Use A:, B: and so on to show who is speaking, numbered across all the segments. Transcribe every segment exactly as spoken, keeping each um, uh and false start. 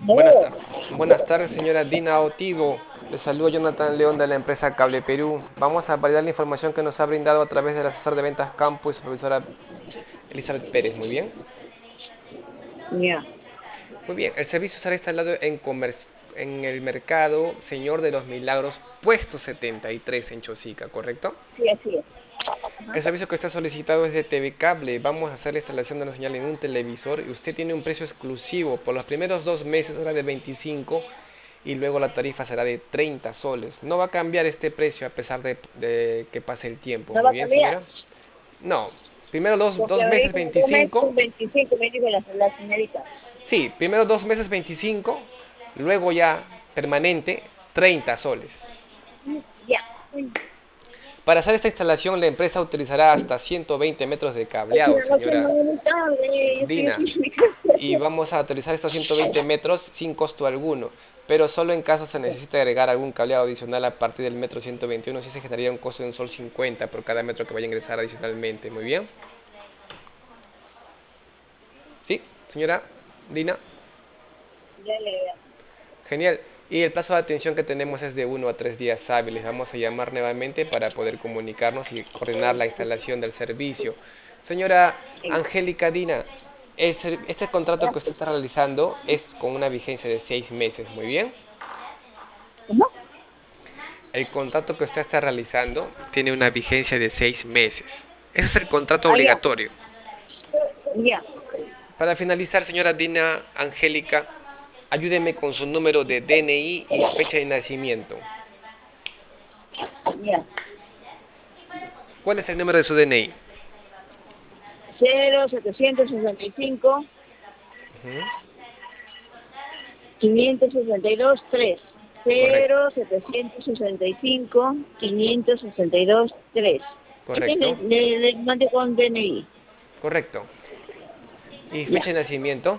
A: Buenas
B: No,
A: tardes. Buenas tardes, señora Dina Otivo. Le saludo Jonathan León de la empresa Cable Perú. Vamos a validar la información que nos ha brindado a través del asesor de ventas Campo y su profesora Elizabeth Pérez. Muy bien.
B: ya.
A: Muy bien. El servicio será instalado en, comer- en el mercado Señor de los Milagros, puesto setenta y tres en Chosica, ¿correcto?
B: Sí, así es.
A: El servicio que está solicitado es de T V Cable. Vamos a hacer la instalación de la señal en un televisor y usted tiene un precio exclusivo. Por los primeros dos meses será de veinticinco y luego la tarifa será de treinta soles. No va a cambiar este precio a pesar de, de que pase el tiempo.
B: No va
A: Muy
B: a
A: bien,
B: cambiar,
A: señora. No, primero dos,
B: porque
A: dos
B: me
A: meses
B: dijo dos
A: veinticinco.
B: meses veinticinco, me dijo la, la señorita.
A: Sí, primero dos meses veinticinco, luego ya permanente treinta soles.
B: Mm, ya. Mm.
A: Para hacer esta instalación la empresa utilizará hasta ciento veinte metros de
B: Es
A: cableado,
B: una noche
A: señora
B: muy tarde, yo estoy
A: Dina.
B: aquí en mi casa.
A: Y vamos a utilizar estos ciento veinte metros sin costo alguno, pero solo en caso se necesite agregar algún cableado adicional a partir del metro ciento veintiuno, si se generaría un costo de un sol cincuenta por cada metro que vaya a ingresar adicionalmente. Muy bien. ¿Sí, señora Dina?
B: Ya le
A: Genial. Y el plazo de atención que tenemos es de uno a tres días hábiles. Vamos a llamar nuevamente para poder comunicarnos y coordinar la instalación del servicio. Señora Angélica Dina, el ser- este contrato que usted está realizando es con una vigencia de seis meses. Muy bien.
B: ¿Cómo?
A: El contrato que usted está realizando tiene una vigencia de seis meses. Ese es el contrato
B: Ah, ya,
A: obligatorio.
B: ya,
A: Para finalizar, señora Dina Angélica, ayúdeme con su número de D N I y fecha de nacimiento.
B: ya.
A: ¿Cuál es el número de su D N I?
B: Cero setecientos sesenta y cinco
A: Ujú.
B: quinientos sesenta y dos tres.
A: Correcto,
B: Cero setecientos sesenta y cinco quinientos sesenta y dos tres. Este le,
A: correcto,
B: le, le mandé con D N I.
A: correcto. ¿Y
B: Ya.
A: fecha de nacimiento?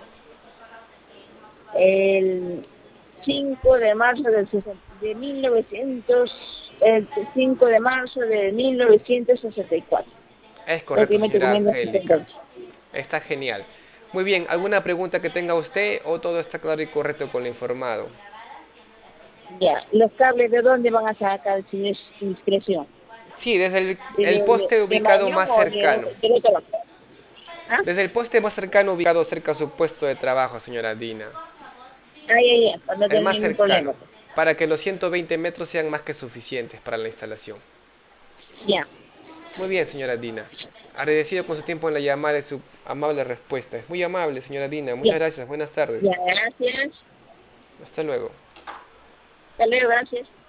B: El cinco de marzo del sesenta de mil novecientos, el cinco de marzo de mil novecientos sesenta y cuatro.
A: Es
B: El
A: correcto,
B: primer
A: señora
B: documento
A: Angélica.
B: sesenta y ocho.
A: Está genial. Muy bien, ¿alguna pregunta que tenga usted o todo está claro y correcto con lo informado?
B: Ya. ¿Los cables de dónde van a sacar sin es- discreción?
A: Sí, desde el,
B: ¿De,
A: el
B: de,
A: poste
B: de
A: ubicado
B: Marañón
A: más
B: o de,
A: cercano.
B: de otro lado? ¿Ah?
A: Desde el poste más cercano ubicado cerca a su puesto de trabajo, señora Dina.
B: Ay, ay, ay, para no
A: El
B: tener
A: más
B: ningún
A: cercano.
B: problema, pues.
A: Para que los ciento veinte metros sean más que suficientes para la instalación.
B: Ya,
A: Muy bien, señora Dina. Agradecido con su tiempo en la llamada y su amable respuesta. Es muy amable, señora Dina.
B: ya,
A: Muchas gracias. Buenas
B: ya,
A: tardes.
B: gracias.
A: Hasta luego.
B: Hasta luego, gracias.